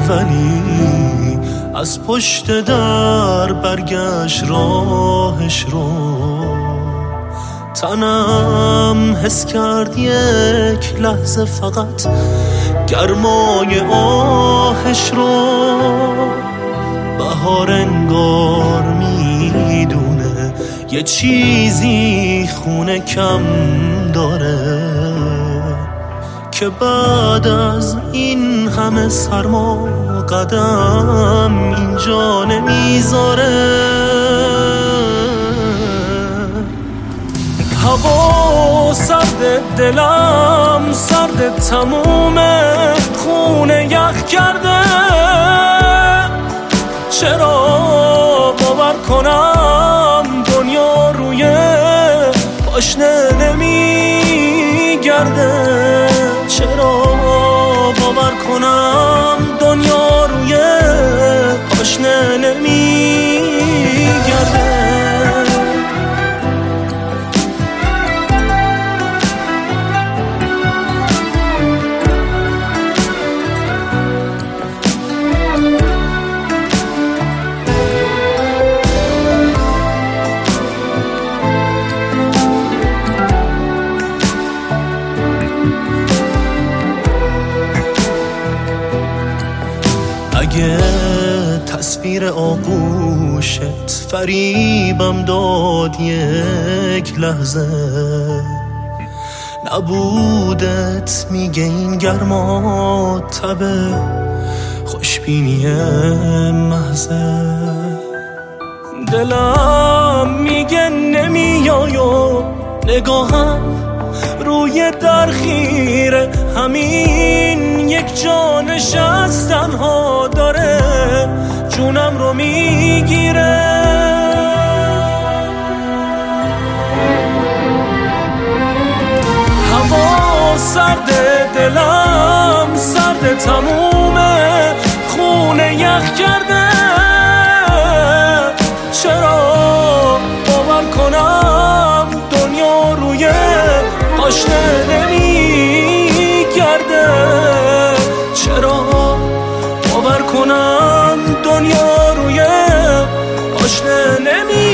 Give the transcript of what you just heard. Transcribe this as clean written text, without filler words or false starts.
ولی از پشت در برگشت راهش رو. تنم حس کرد یک لحظه فقط گرمای آهش رو. بهار انگار میدونه یه چیزی خونه کم داره، که بعد از این همه سرما قدم اینجا نمیذاره. هوا سرد، دلم سرد، تموم خونه یخ کرده. چرا باور کنم دنیا روی پاشنه نمیگرده؟ چرا باور کنم دنیا روی پاشنه نمیگرده؟ اگه تصویر آغوشت فریبم داد یک لحظه، نبودت میگه این گرما تبه خوشبینی محضه. دلم میگه نمیای و نگاهم روی در خیره، همین یک جا نشستن ها داره جونم رو میگیره. هوا سرده، دلم سرده، تموم خونه یخ کرده. چرا باور کنم دنیا روی پاشنه نمیگرده؟ چرا باور کنم دنیا روی پاشنه نمیگرده؟